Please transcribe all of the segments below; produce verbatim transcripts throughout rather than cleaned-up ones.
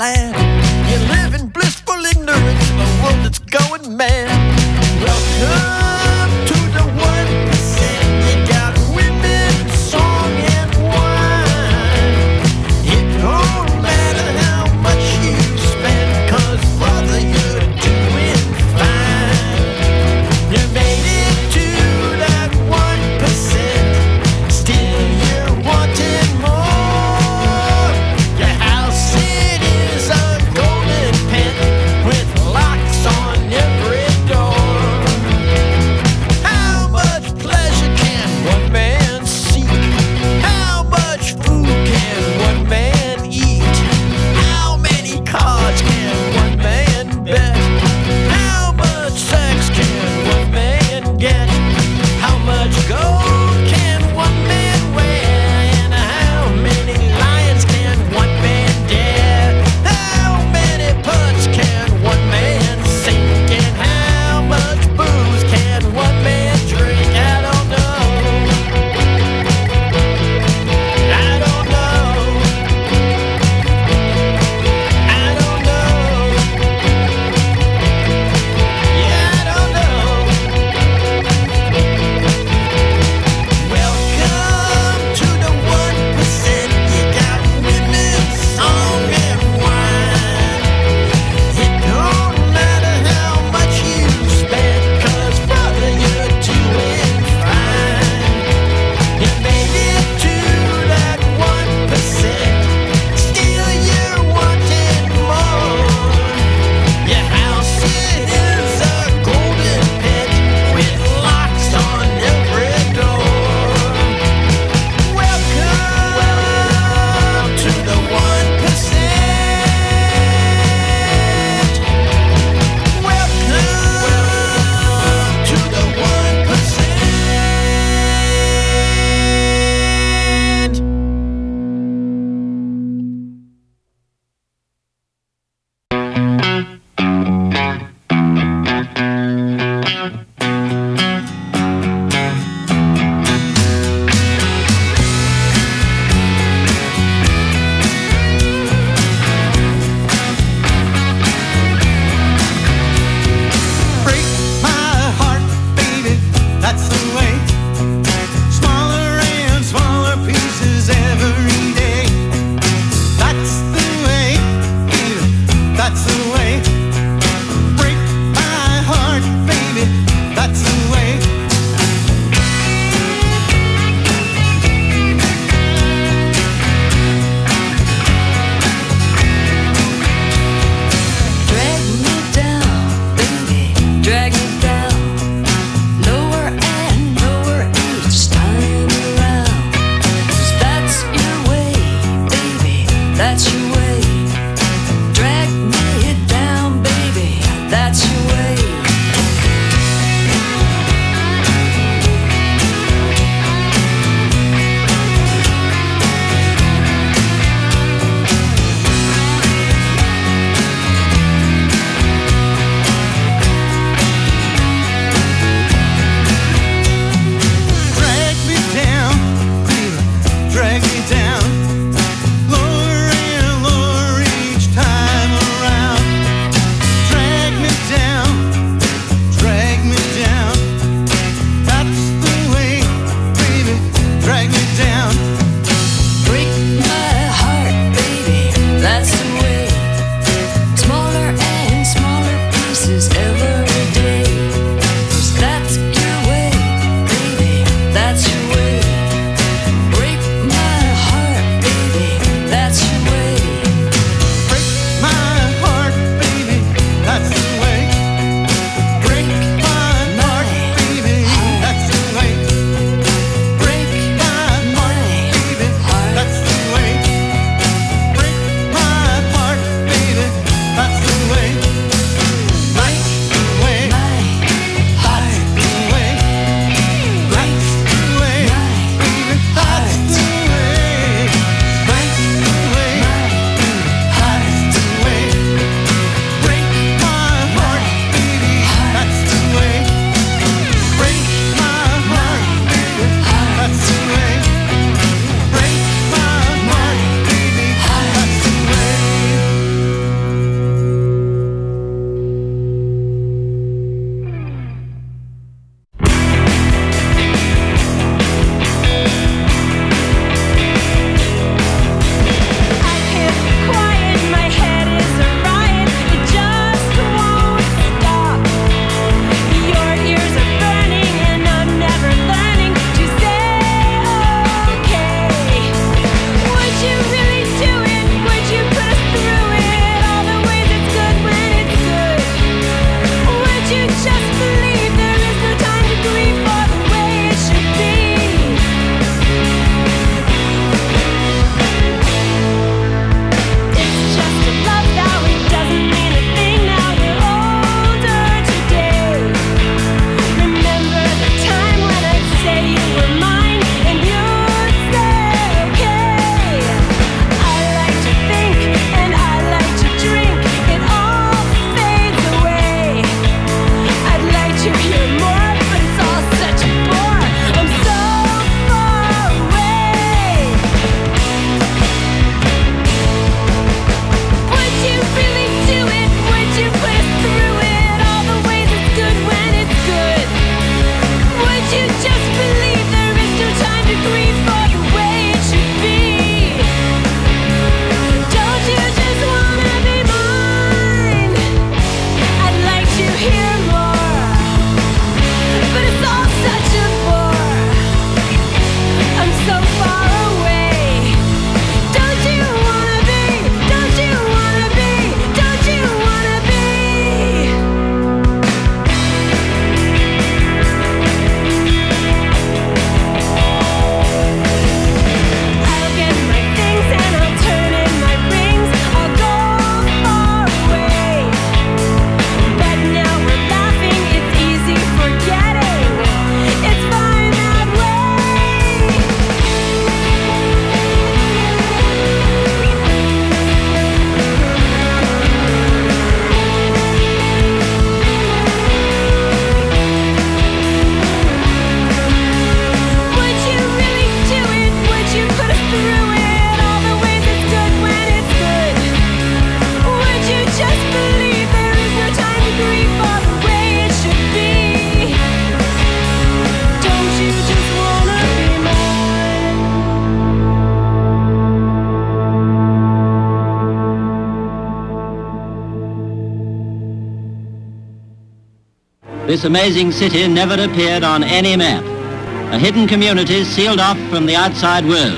land. You live in blissful ignorance of a world that's going mad. Welcome to the one percent. You got women, song, and wine. It don't matter how much you spend, 'cause brother, you're doing fine. You made it to that one percent. Still you're wanting more. Your house, it is a this amazing city never appeared on any map. A hidden community sealed off from the outside world.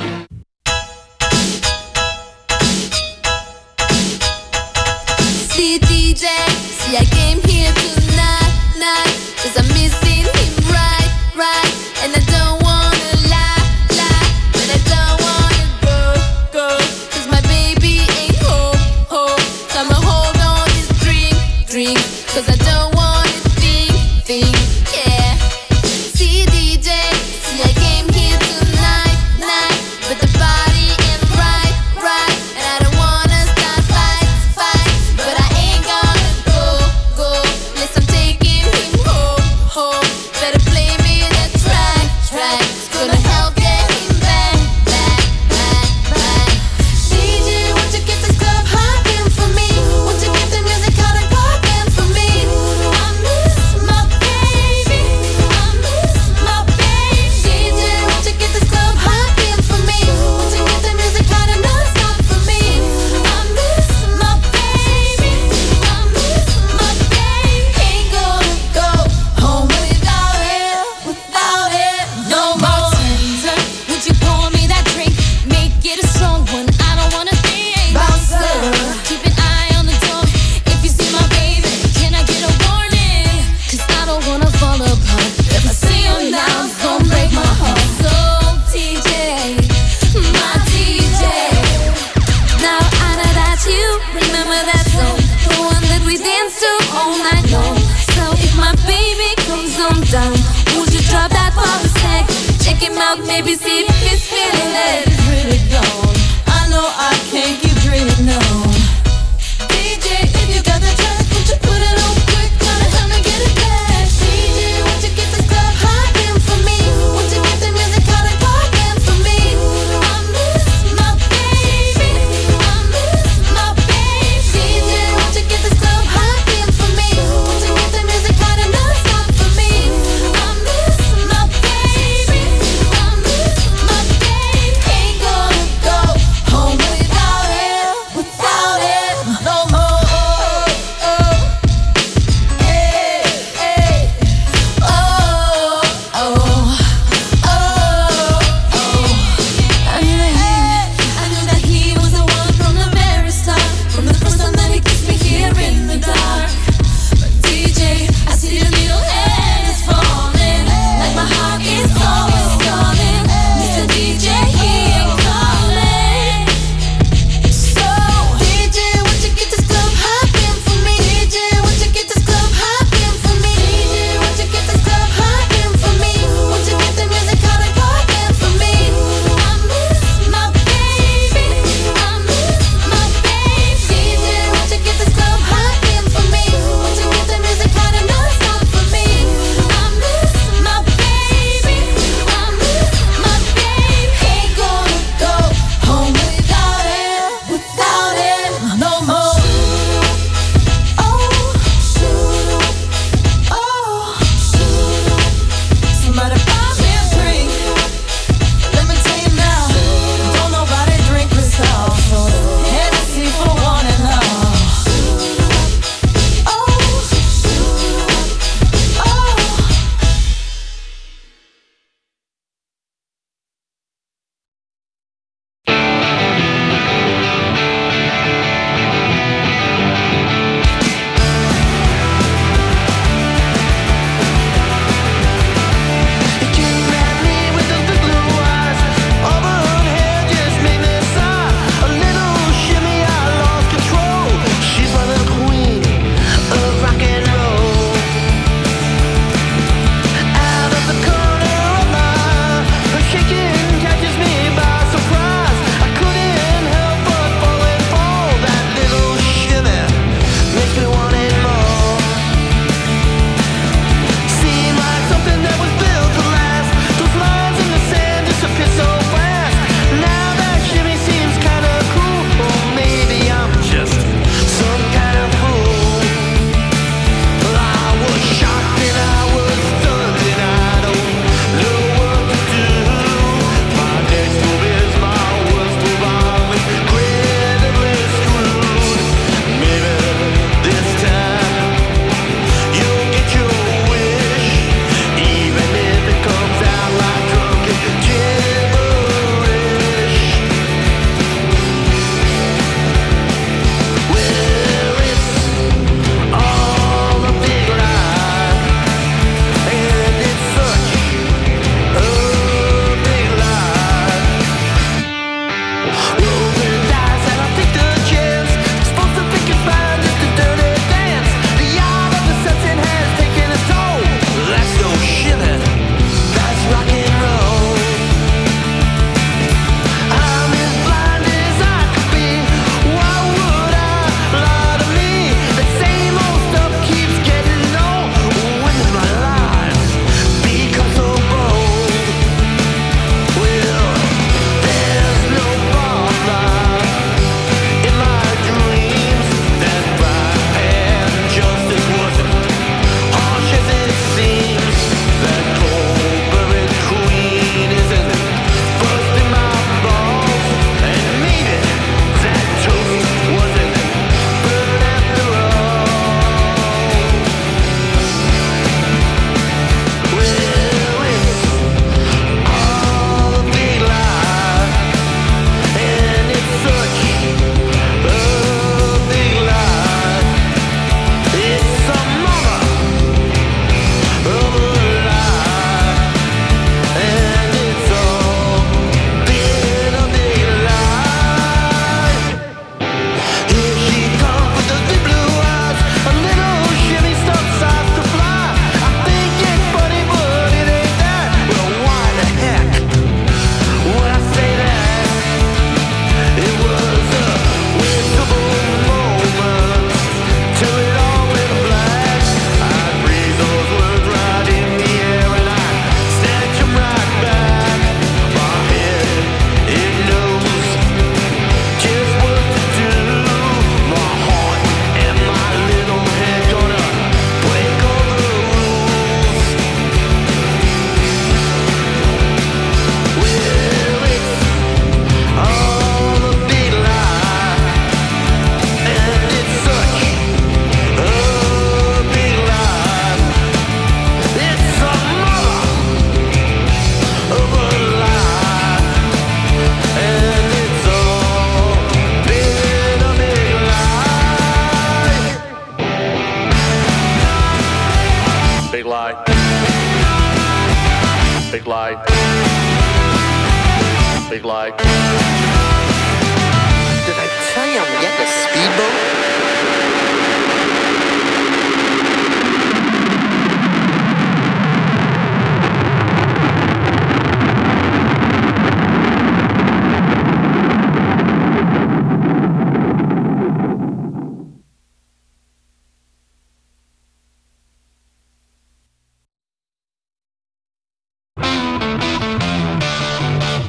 See D J, see I came here tonight, night, cause I'm missing him right, right, and I don't wanna lie, lie, but I don't wanna go, go, cause my baby ain't home, home, so I'ma hold on this drink, drink, cause I don't wanna think, think, yeah. See D J, see I came here tonight, night, but the party ain't right, right, and I don't wanna start fight, fight, but I ain't gonna go, go, unless I'm taking him home, home. Better play me that track, track, it's gonna help get him back, back, back, back. D J, won't you get this club hopping for me? Won't you get the music out and popping for me? I miss my baby, I miss my baby. D J, won't you get this club hopping for me? Won't you get the music out and non-stop for me? I miss my baby, I miss my baby. Ain't gonna go home without it, without it no more. Bartender, would you pour me that drink? Make it a strong one, I don't wanna think. Bouncer, keep an eye on the door. If you see my baby, can I get a warning? Cause I don't wanna fall apart. If I see him now, it's gonna break my heart. So D J, my D J, now I know that you remember that song, the one that we danced to all night long. So if my baby comes on down, would you drop that for a sec? Check him out, maybe see if he's feeling it. It's really gone. I know I can't keep dreaming on. D J, if you got the track, won't you put it on quick? Gonna help me get it back. D J, won't you get this club hopping for me? Won't you get the music out and popping for me? I miss my baby, I miss my baby. D J, won't you get this club hopping for me? Won't you get the music out and non-stop for me? I miss my baby, I miss my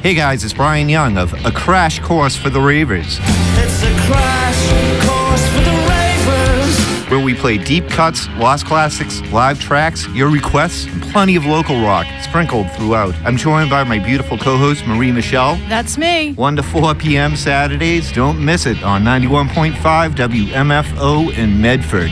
Hey guys, it's Brian Young of A Crash Course for the Ravers. It's a crash course for the ravers. Where we play deep cuts, lost classics, live tracks, your requests, and plenty of local rock sprinkled throughout. I'm joined by my beautiful co-host, Marie Michelle. That's me. one to four p.m. Saturdays. Don't miss it on ninety-one point five W M F O in Medford.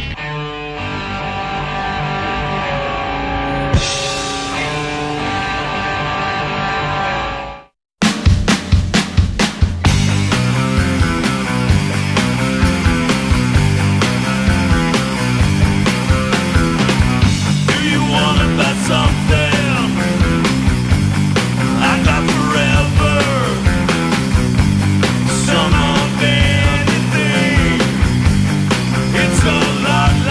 Some of anything, it's a lot.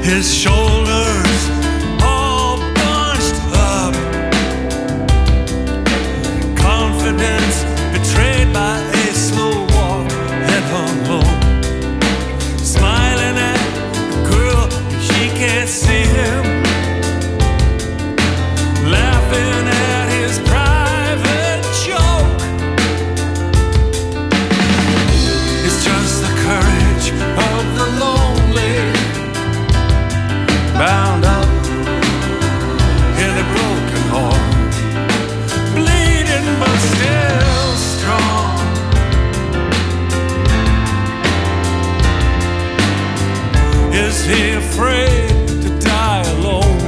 his shoulders all bunched up. Confidence betrayed by a slow walk, head hung low. Smiling at the girl, she can't see him. Laughing at his private joke. It's just the courage of the lonely, bound up in a broken heart, bleeding but still strong. Is he afraid to die alone?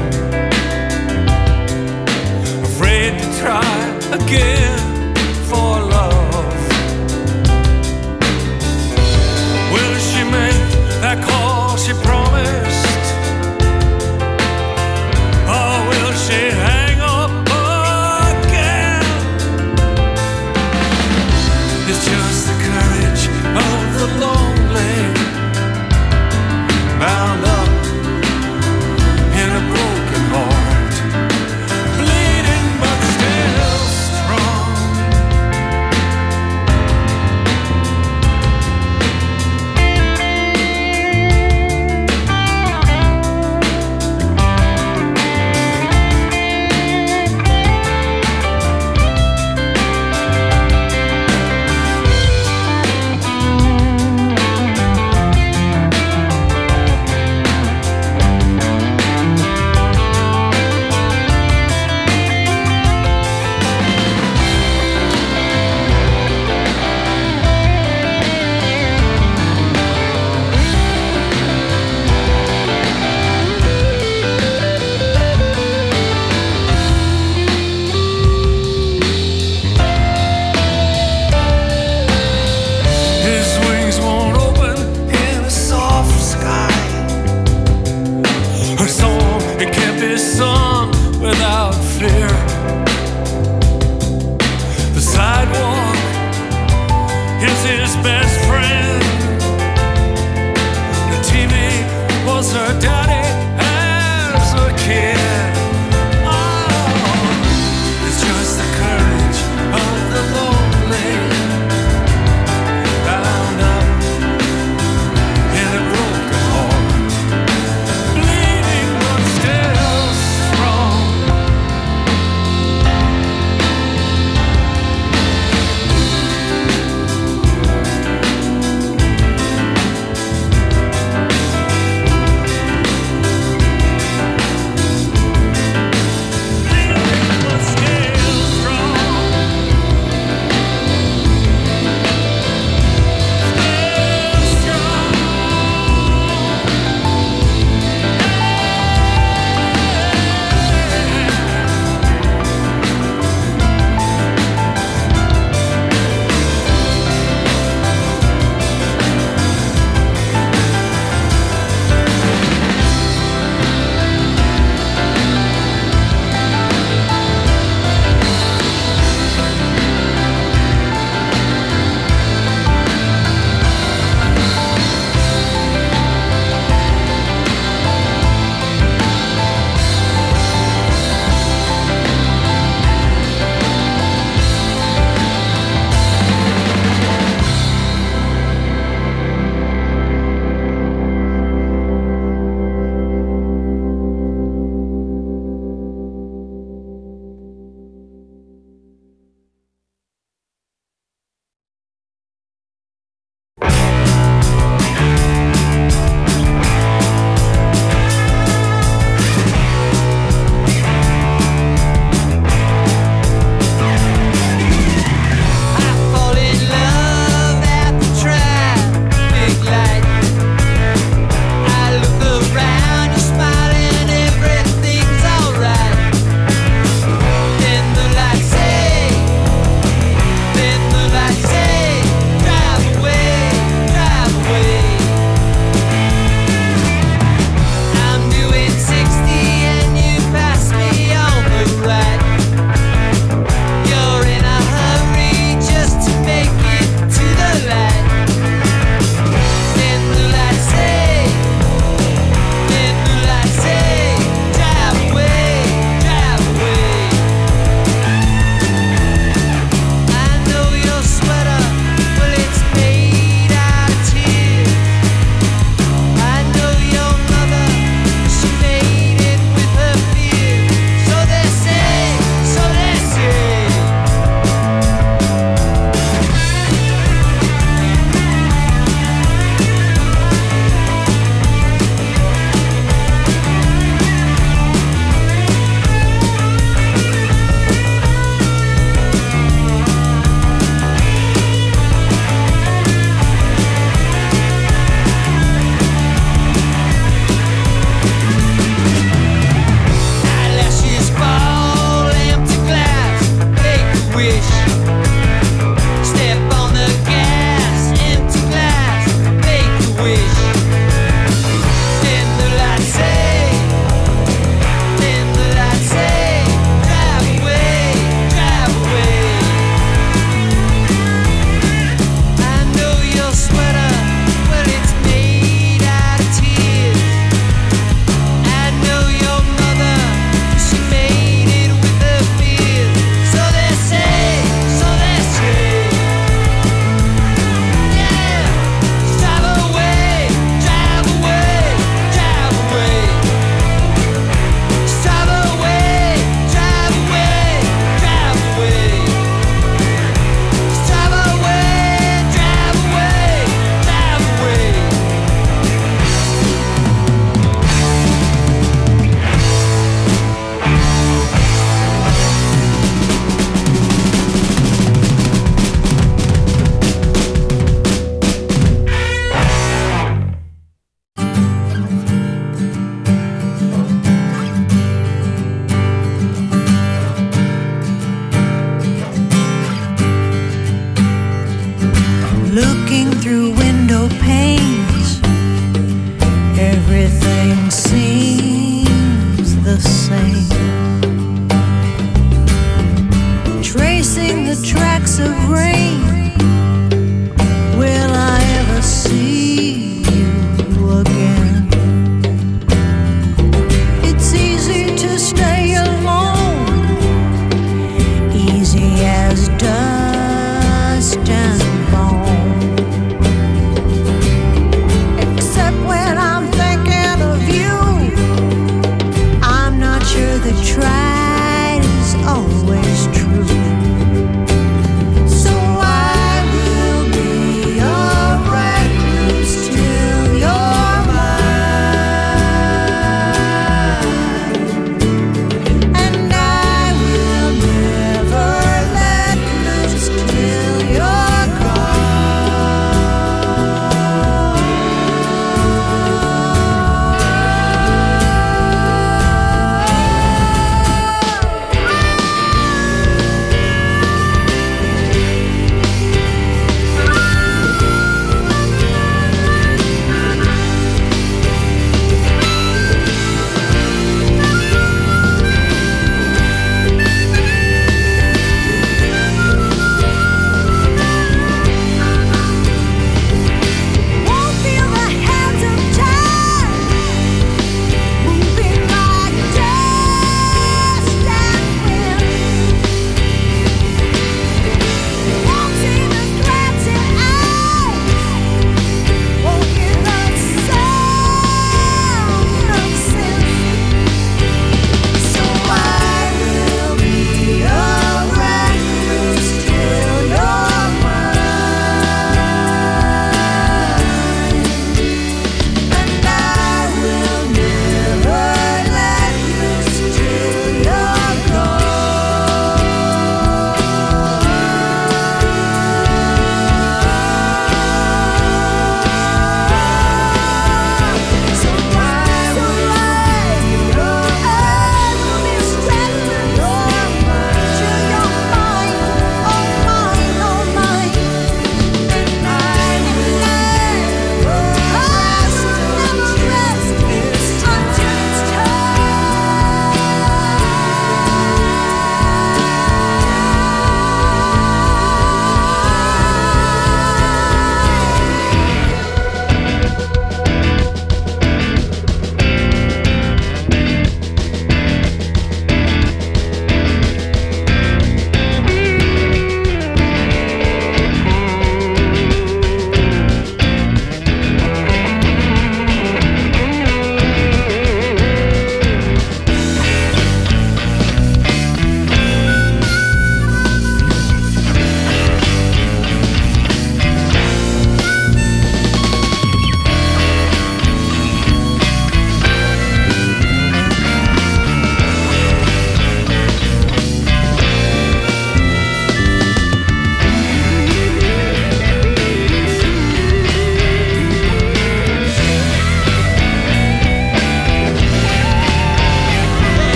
Afraid to try again for love? Will she make that call she promised? Or will she hang up again? It's just the courage of the lonely, bound up in a broken heart, bleeding but still strong. His wings won't open in a soft sky. Her song, it can't be sung without fear. The sidewalk is his best friend. The T V was her daddy as a kid. Oh, it's just the courage of the lonely, bound up in a broken heart, bleeding but still strong.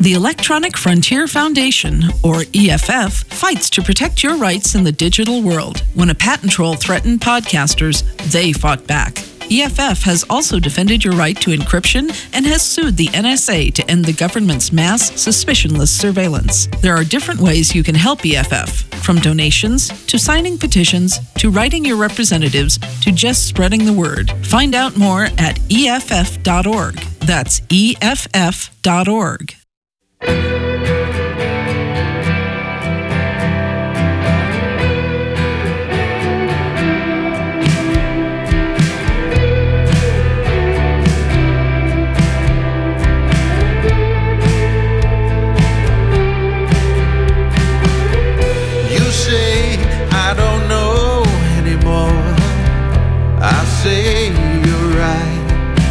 The Electronic Frontier Foundation, or E F F, fights to protect your rights in the digital world. When a patent troll threatened podcasters, they fought back. E F F has also defended your right to encryption and has sued the N S A to end the government's mass, suspicionless surveillance. There are different ways you can help E F F, from donations, to signing petitions, to writing your representatives, to just spreading the word. Find out more at E F F dot org. That's E F F dot org. Say you're right.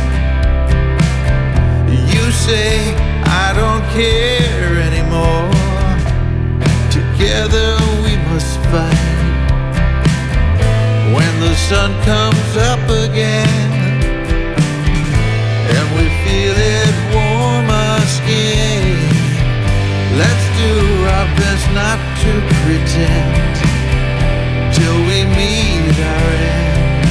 You say I don't care anymore. Together we must fight. When the sun comes up again and we feel it warm our skin, let's do our best not to pretend till we meet our end.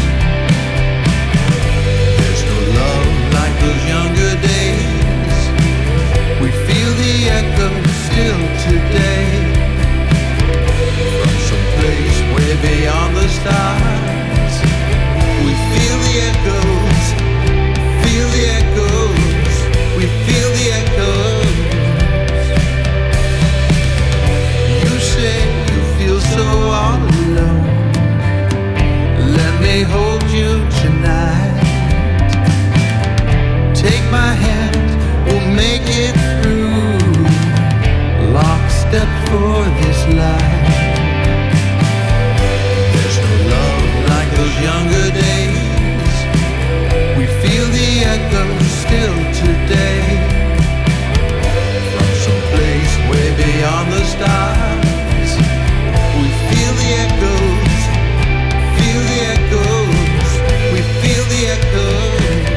Those younger days, we feel the echo still today. From some place way beyond the stars, we feel the echoes, feel the echoes, we feel the echoes. You say you feel so all alone. Let me hold you tonight. Take my hand, we'll make it through. Lockstep for this life. There's no love like those younger days. We feel the echoes still today. From some place way beyond the stars, we feel the echoes, feel the echoes, we feel the echoes.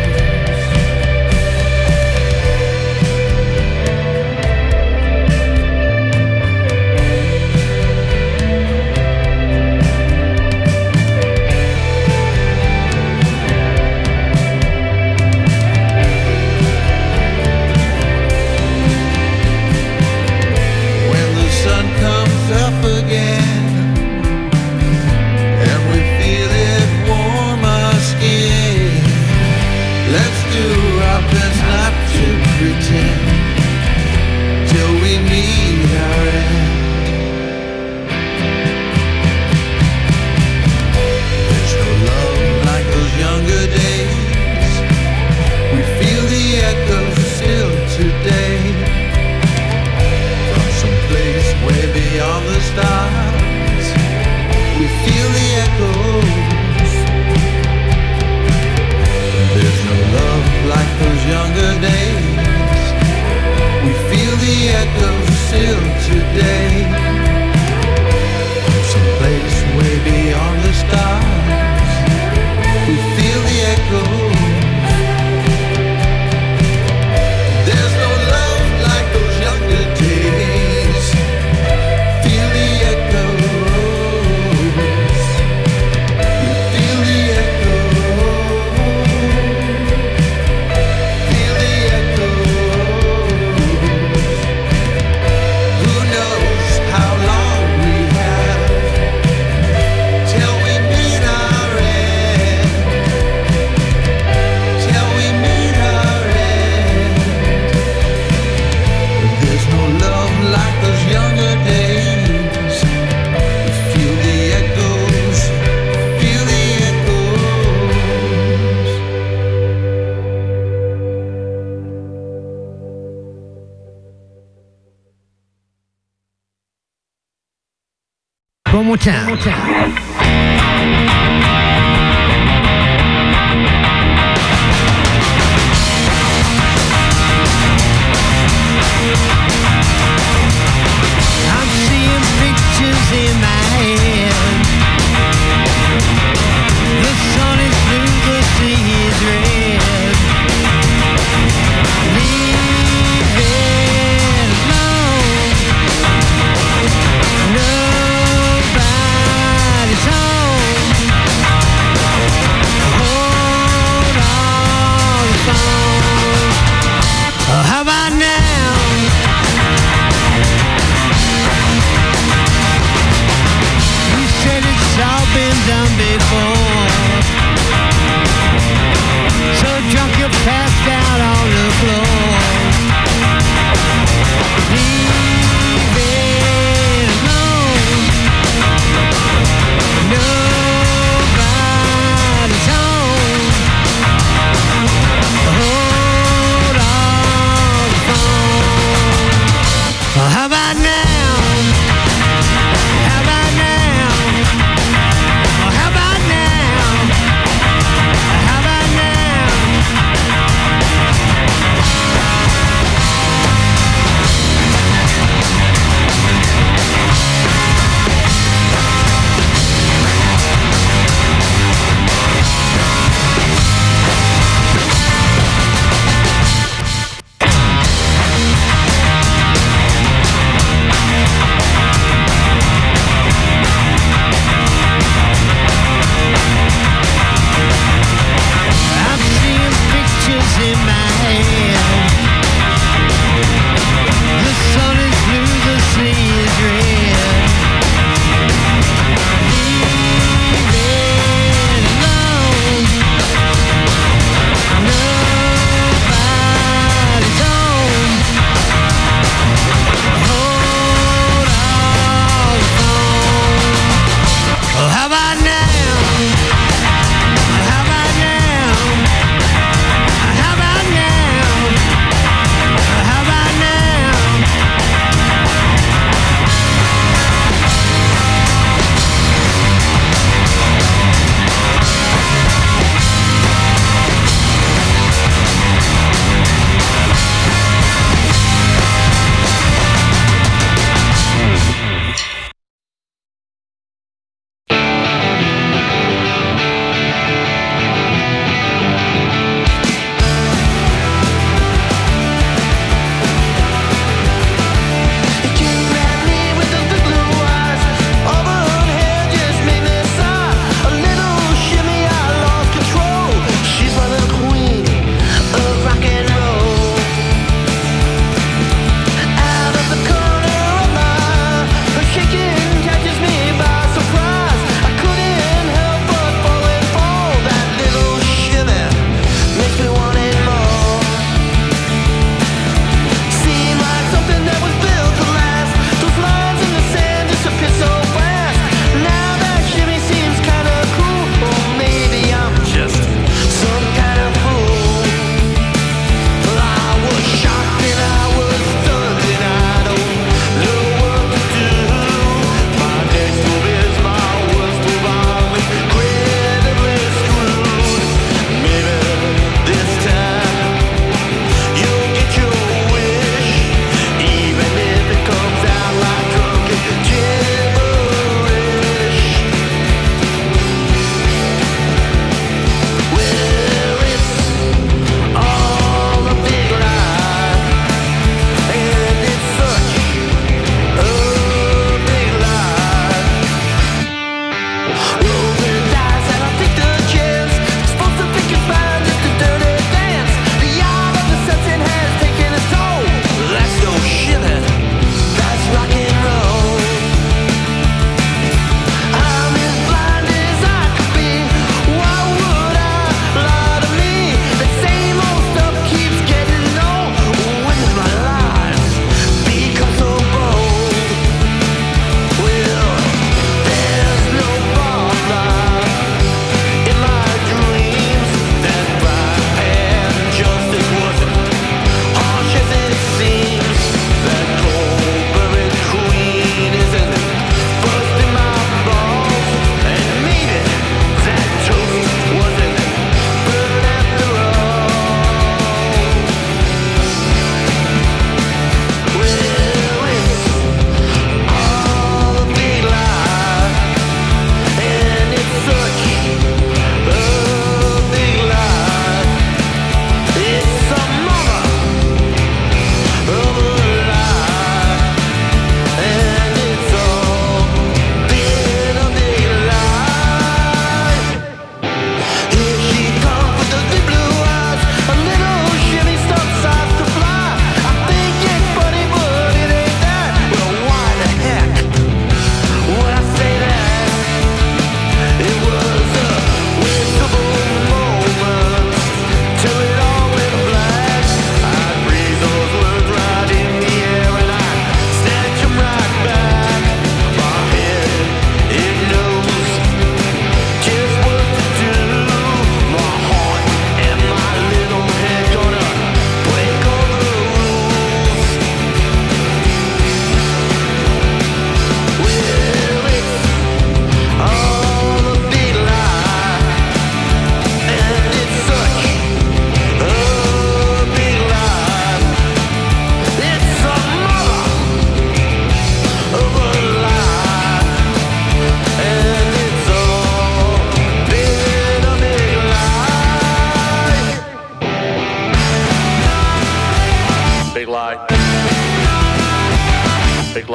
One more time. One more time. I'm seeing pictures in my head. The sun is blue, the sea is red. Leaving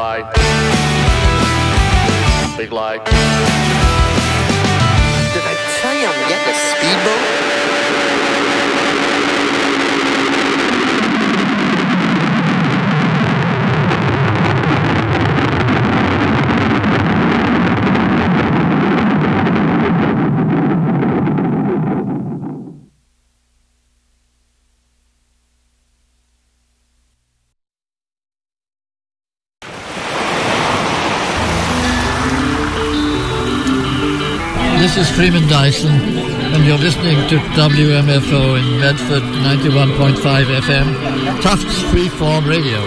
light. Big light. Did I tell you I'm getting a speedboat? This is Freeman Dyson, and you're listening to W M F O in Medford, ninety-one point five F M, Tufts Freeform Radio.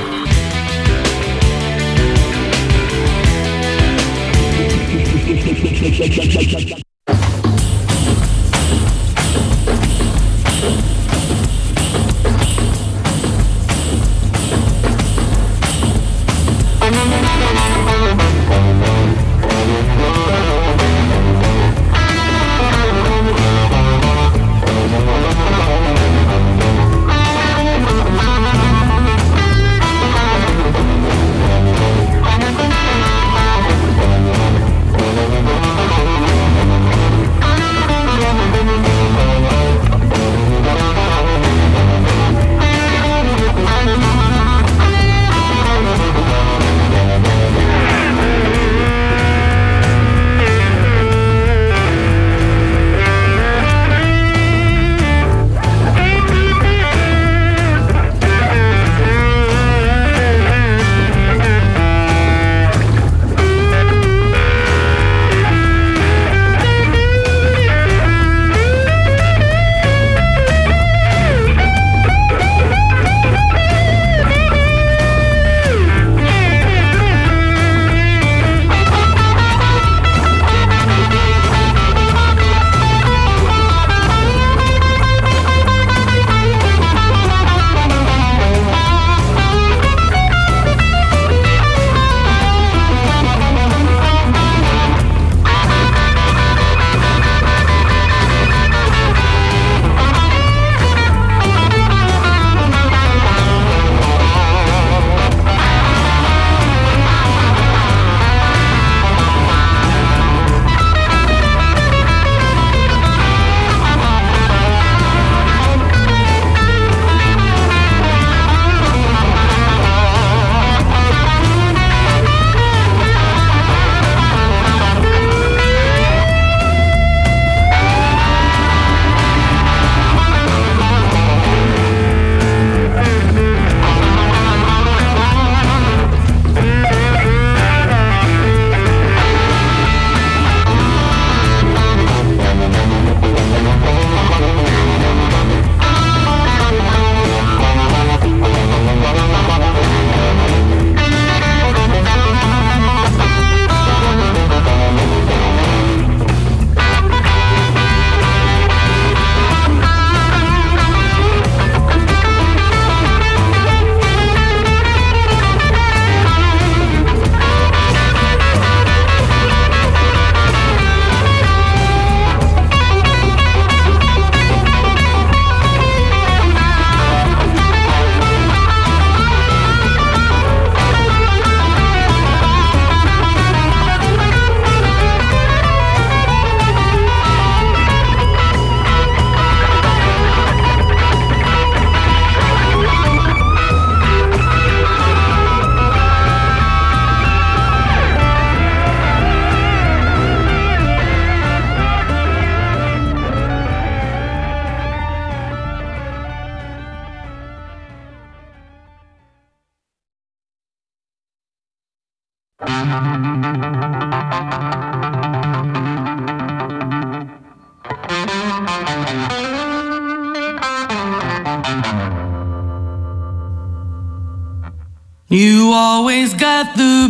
You always got the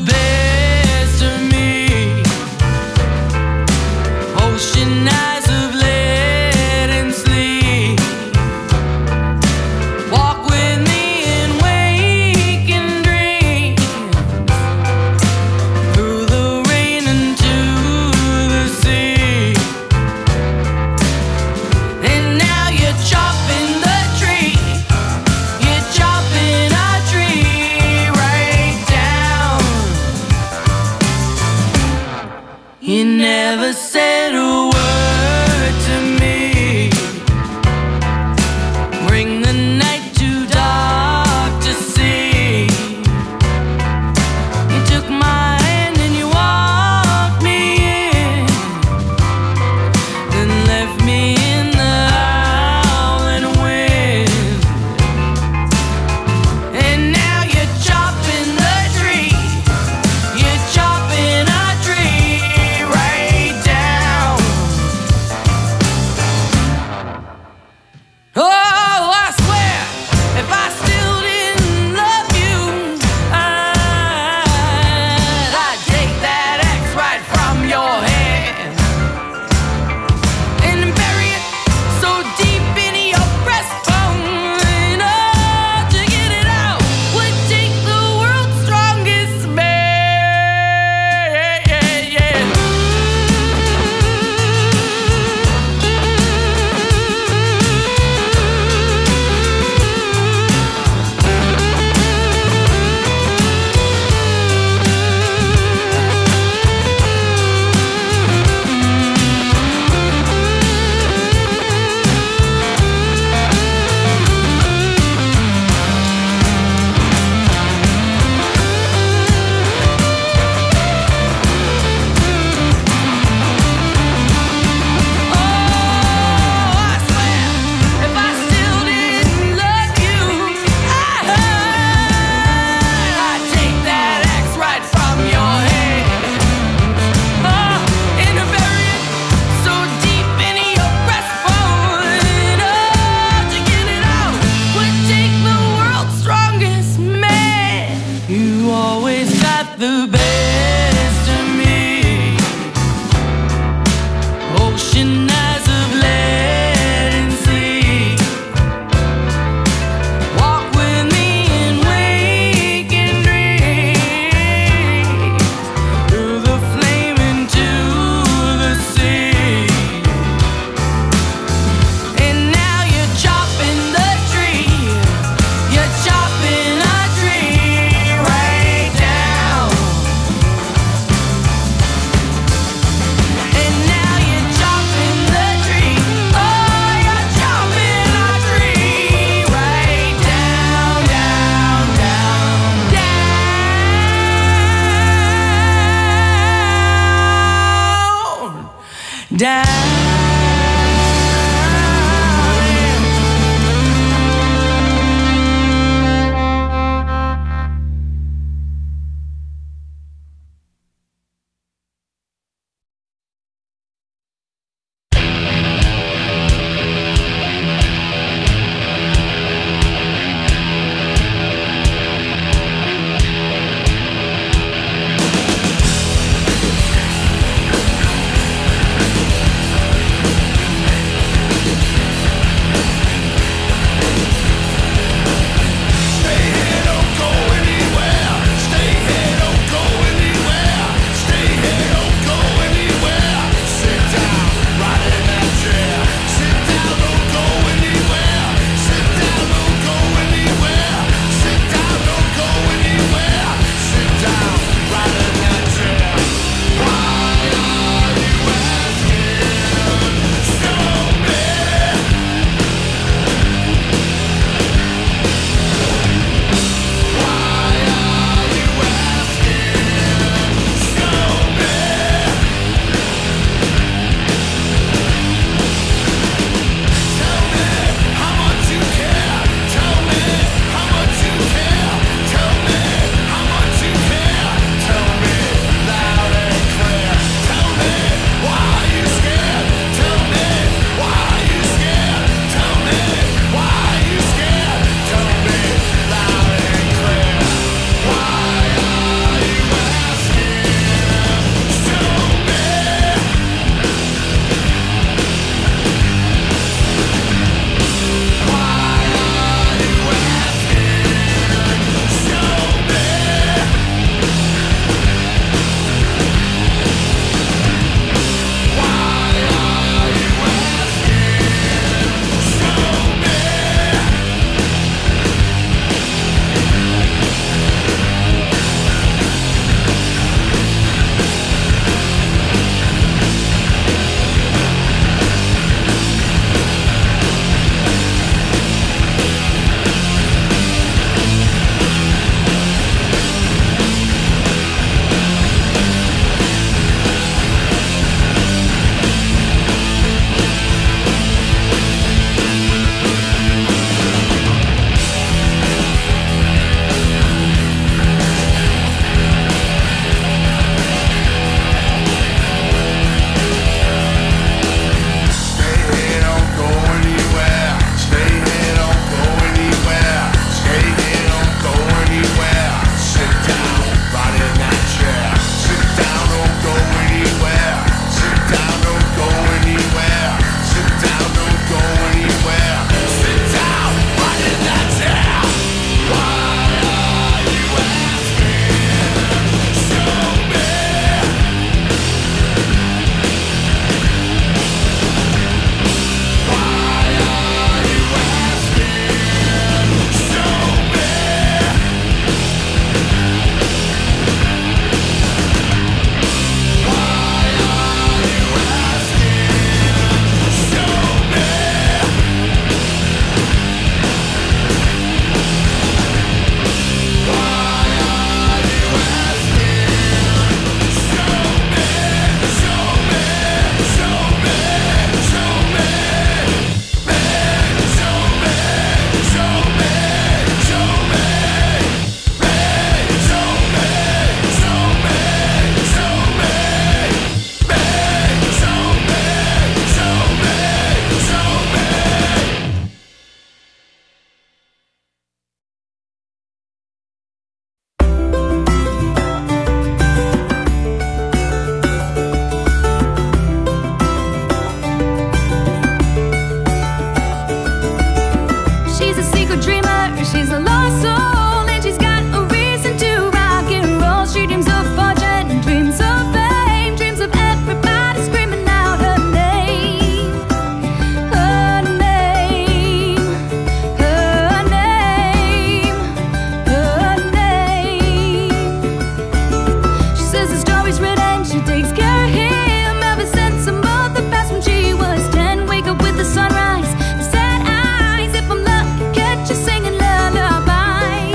best of me. Ocean eyes of lead and sleep. Walk with me and wake and dream. Through the rain into the sea. And now you're chopping the tree. You're chopping a tree right down down. Sunrise, the sad eyes, if I'm lucky, catch you singing lullabies.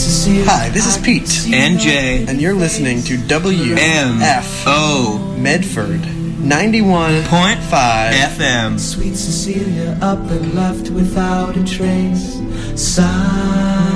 Cecilia. Hi, this is Pete. And Jay. And you're listening to W M F O Medford ninety-one point five F M. Sweet Cecilia up and left without a trace. Sigh.